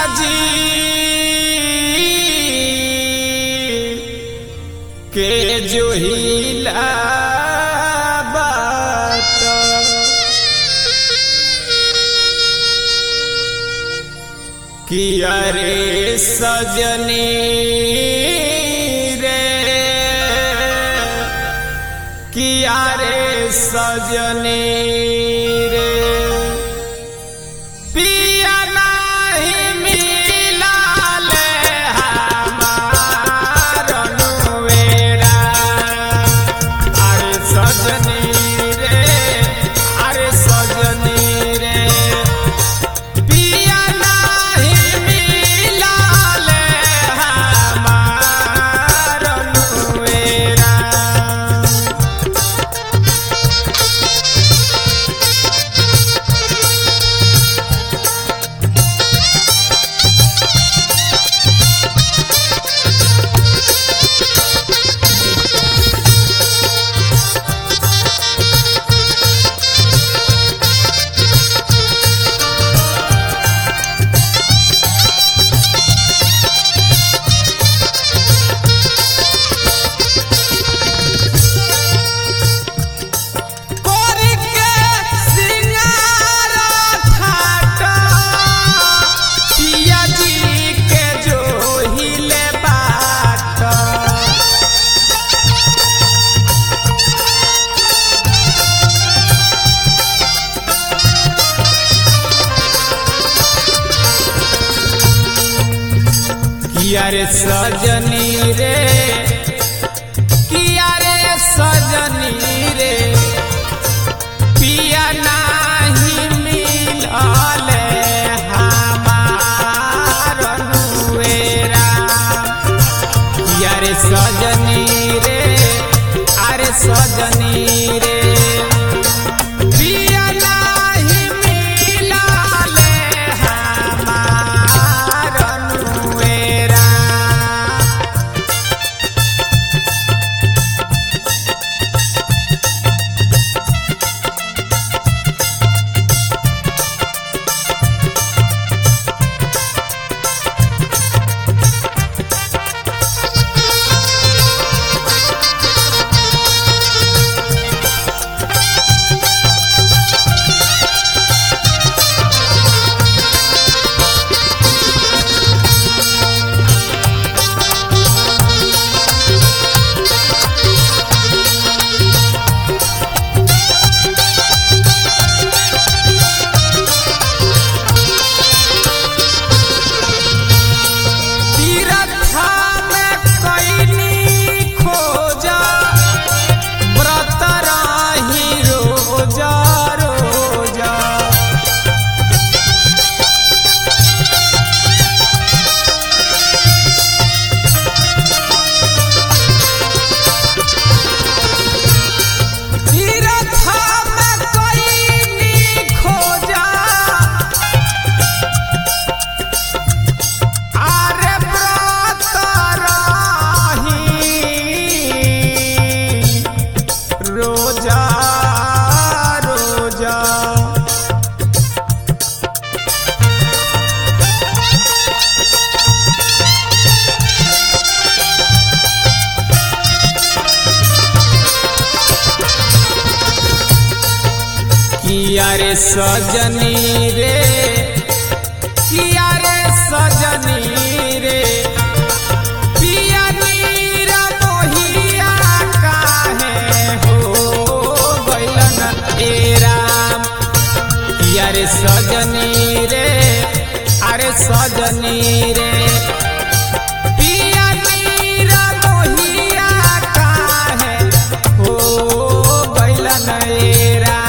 जी के जो हिला बात किया रे सजनी रे किया रे सजनी रे पिया नहीं मिला ले हमार नुवेरा अरे सजनी रे अरे सजनी रे पिया नहीं मिला ले हमार नुवेरा किया रे सजनी रे किया रे सजनी रे पिया नहीं मिलले हमार नुवेरा किया रे सजनी रे अरे सजनी रे पिया नहीं मिलले हमार नुवेरा रोजा रोजा किया रे सजनी रे किया रे सजनी रे पिया नीरा मोहिया काहे हो गइलन ए राम किया रे सजनी रे अरे सजनी रे पिया नीरा मोहिया काहे हो गइलन ए राम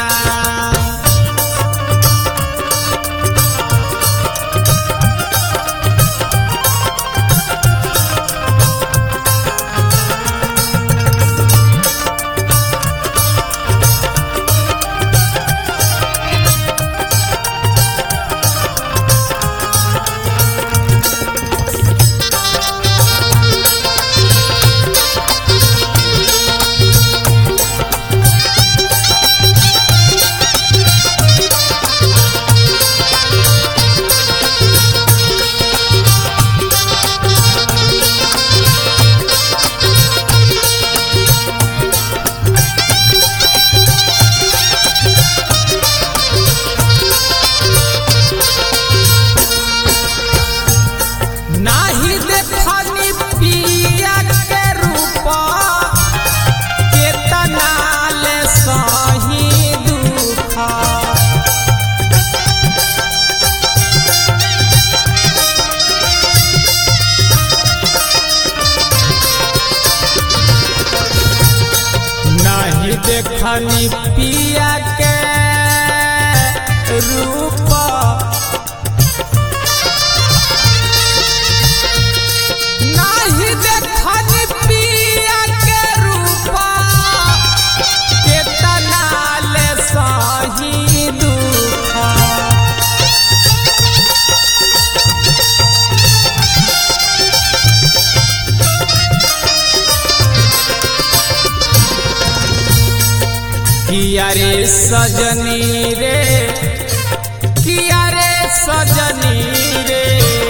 सजनी रे किया रे सजनी रे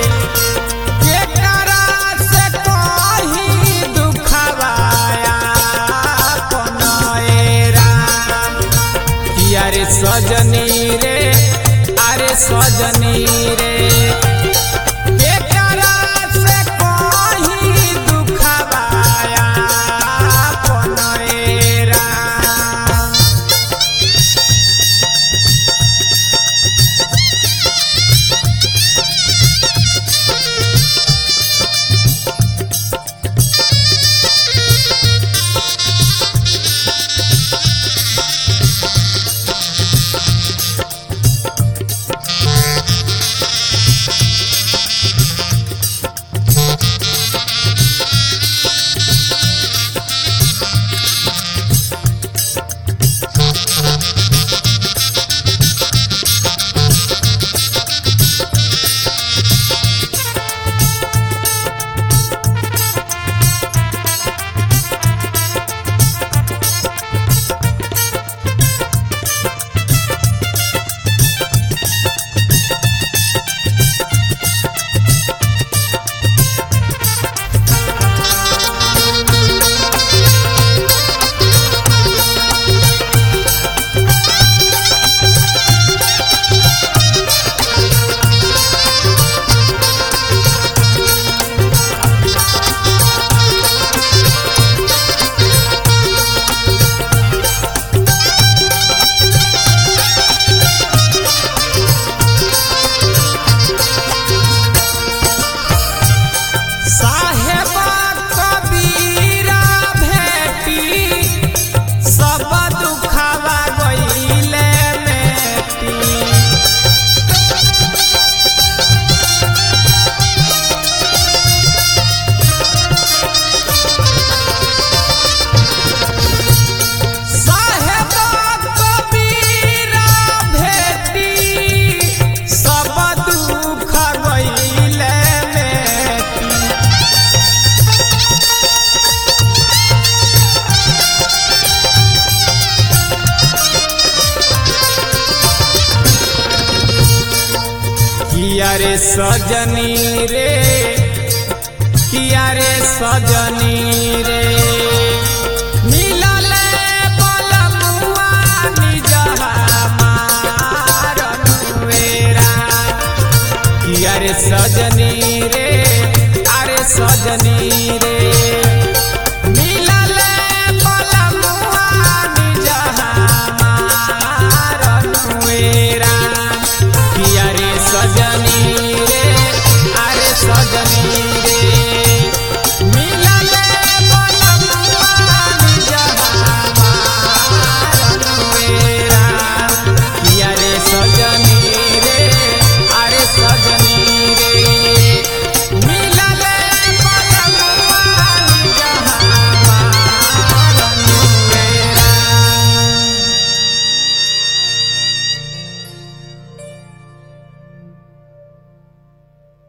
केकरा से कहीं दुखवाया पनएरा किया रे सजनी रे अरे सजनी रे केकरा से कहीं दुखवाया पनएरा। किया रे सजनी रे किया रे सजनी रे मिलल बलमुआ निज हमार अनुएरा किया रे सजनी रे अरे सजनी रे।